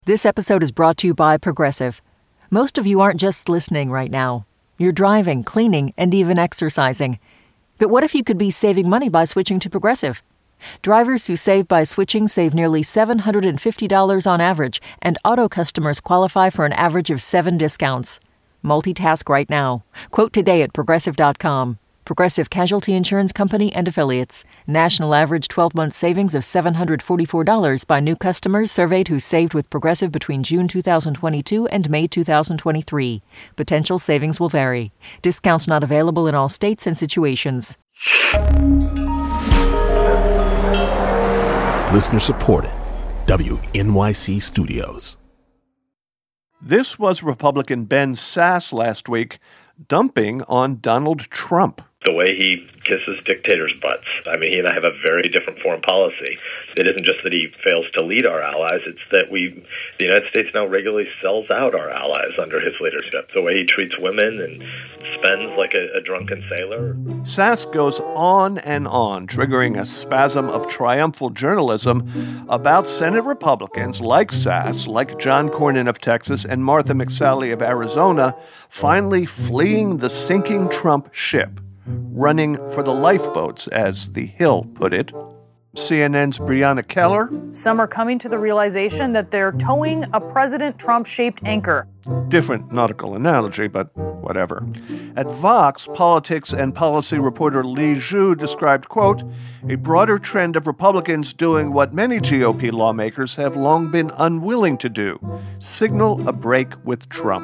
This episode is brought to you by Progressive. Most of you aren't just listening right now. You're driving, cleaning, and even exercising. But what if you could be saving money by switching to Progressive? Drivers who save by switching save nearly $750 on average, and auto customers qualify for an average of 7 discounts. Multitask right now. Quote today at Progressive.com. Progressive Casualty Insurance Company and Affiliates. National average 12-month savings of $744 by new customers surveyed who saved with Progressive between June 2022 and May 2023. Potential savings will vary. Discounts not available in all states and situations. Listener supported. WNYC Studios. This was Republican Ben Sasse last week dumping on Donald Trump. The way he kisses dictators' butts. I mean, he and I have a very different foreign policy. It isn't just that he fails to lead our allies, it's that the United States now regularly sells out our allies under his leadership. The way he treats women and spends like a drunken sailor. Sasse goes on and on, triggering a spasm of triumphal journalism about Senate Republicans like Sasse, like John Cornyn of Texas and Martha McSally of Arizona, finally fleeing the sinking Trump ship, running for the lifeboats, as The Hill put it. CNN's Brianna Keller. Some are coming to the realization that they're towing a President Trump-shaped anchor. Different nautical analogy, but whatever. At Vox, politics and policy reporter Li Zhu described, quote, a broader trend of Republicans doing what many GOP lawmakers have long been unwilling to do, signal a break with Trump.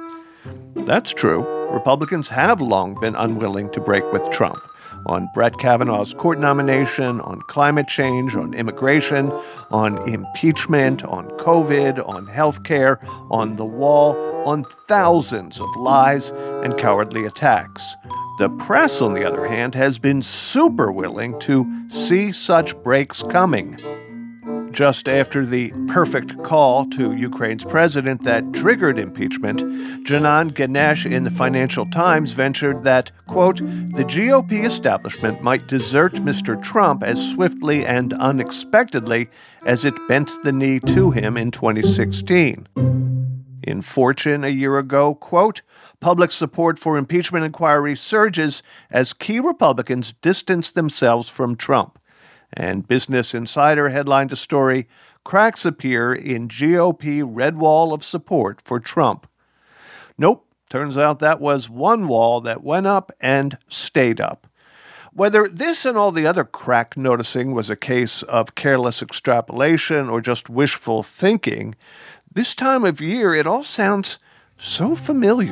That's true. Republicans have long been unwilling to break with Trump on Brett Kavanaugh's court nomination, on climate change, on immigration, on impeachment, on COVID, on health care, on the wall, on thousands of lies and cowardly attacks. The press, on the other hand, has been super willing to see such breaks coming. Just after the perfect call to Ukraine's president that triggered impeachment, Janan Ganesh in the Financial Times ventured that, quote, the GOP establishment might desert Mr. Trump as swiftly and unexpectedly as it bent the knee to him in 2016. In Fortune a year ago, quote, public support for impeachment inquiry surges as key Republicans distance themselves from Trump. And Business Insider headlined a story, cracks appear in GOP red wall of support for Trump. Nope, turns out that was one wall that went up and stayed up. Whether this and all the other crack noticing was a case of careless extrapolation or just wishful thinking, this time of year it all sounds so familiar.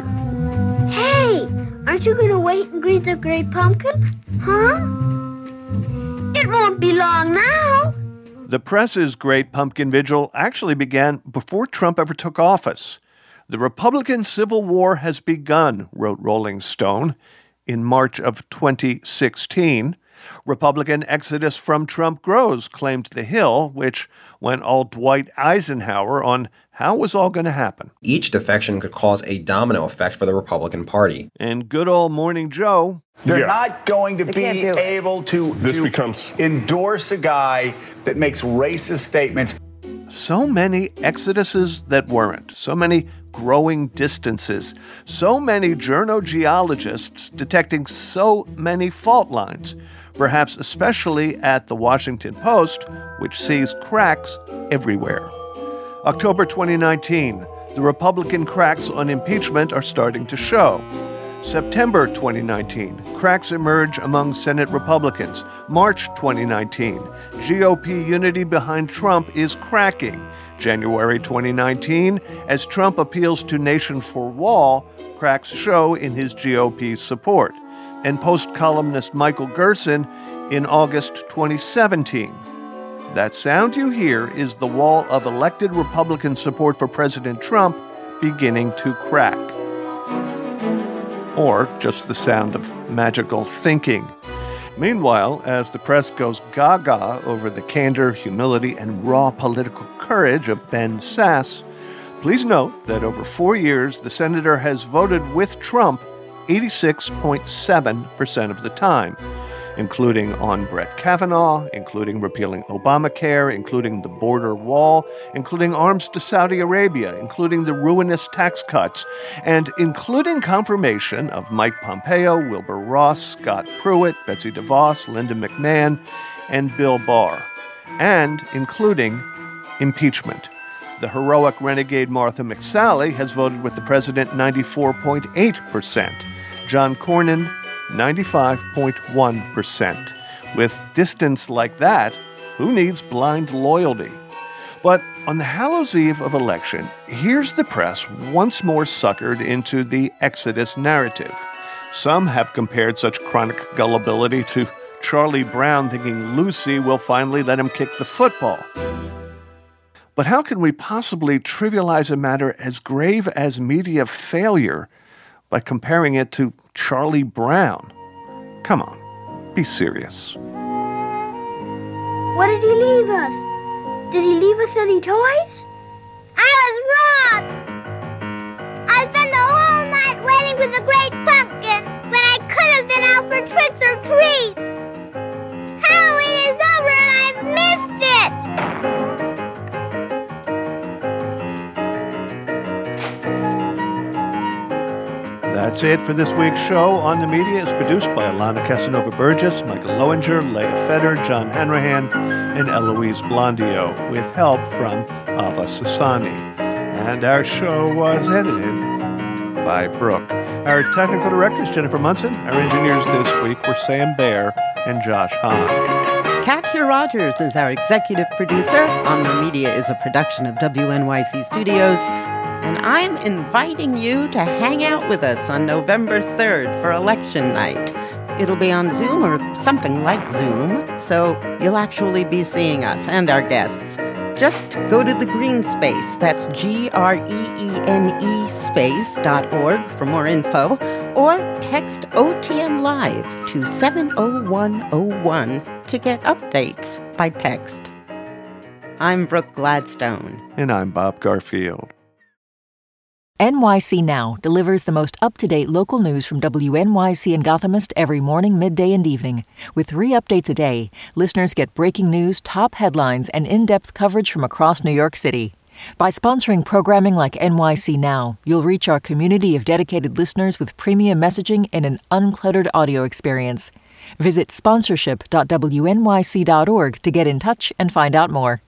Hey, aren't you going to wait and greet the great pumpkin? Huh? It won't be long now. The press's Great Pumpkin Vigil actually began before Trump ever took office. The Republican Civil War has begun, wrote Rolling Stone. In March of 2016, Republican exodus from Trump grows, claimed The Hill, which went all Dwight Eisenhower on how it was all going to happen. Each defection could cause a domino effect for the Republican Party. And good old Morning Joe. They're not going to be able to endorse a guy that makes racist statements. So many exoduses that weren't, so many growing distances, so many journogeologists detecting so many fault lines, perhaps especially at the Washington Post, which sees cracks everywhere. October 2019, the Republican cracks on impeachment are starting to show. September 2019, cracks emerge among Senate Republicans. March 2019, GOP unity behind Trump is cracking. January 2019, as Trump appeals to Nation for Wall, cracks show in his GOP support. And Post columnist Michael Gerson in August 2017. That sound you hear is the wall of elected Republican support for President Trump beginning to crack. Or just the sound of magical thinking. Meanwhile, as the press goes gaga over the candor, humility, and raw political courage of Ben Sasse, please note that over 4 years, the senator has voted with Trump 86.7% of the time. including on Brett Kavanaugh, including repealing Obamacare, including the border wall, including arms to Saudi Arabia, including the ruinous tax cuts, and including confirmation of Mike Pompeo, Wilbur Ross, Scott Pruitt, Betsy DeVos, Linda McMahon, and Bill Barr, and including impeachment. The heroic renegade Martha McSally has voted with the president 94.8%. John Cornyn, 95.1%. With distance like that, who needs blind loyalty? But on the Hallows Eve of election, here's the press once more suckered into the Exodus narrative. Some have compared such chronic gullibility to Charlie Brown thinking Lucy will finally let him kick the football. But how can we possibly trivialize a matter as grave as media failure by comparing it to Charlie Brown? Come on, be serious. What did he leave us? Did he leave us any toys? I was robbed! I spent the whole night waiting for the great pumpkin when I could have been out for tricks or treats. Halloween is over and I've missed it! That's it for this week's show. On the Media is produced by Alana Casanova-Burgess, Michael Lowinger, Leah Feder, John Hanrahan, and Eloise Blondio, with help from Ava Sassani. And our show was edited by Brooke. Our technical director is Jennifer Munson. Our engineers this week were Sam Baer and Josh Hahn. Katya Rogers is our executive producer. On the Media is a production of WNYC Studios. And I'm inviting you to hang out with us on November 3rd for election night. It'll be on Zoom or something like Zoom, so you'll actually be seeing us and our guests. Just go to the Green Space, that's GREENE space.org for more info, or text OTM Live to 70101 to get updates by text. I'm Brooke Gladstone. And I'm Bob Garfield. NYC Now delivers the most up-to-date local news from WNYC and Gothamist every morning, midday, and evening. With 3 updates a day, listeners get breaking news, top headlines, and in-depth coverage from across New York City. By sponsoring programming like NYC Now, you'll reach our community of dedicated listeners with premium messaging and an uncluttered audio experience. Visit sponsorship.wnyc.org to get in touch and find out more.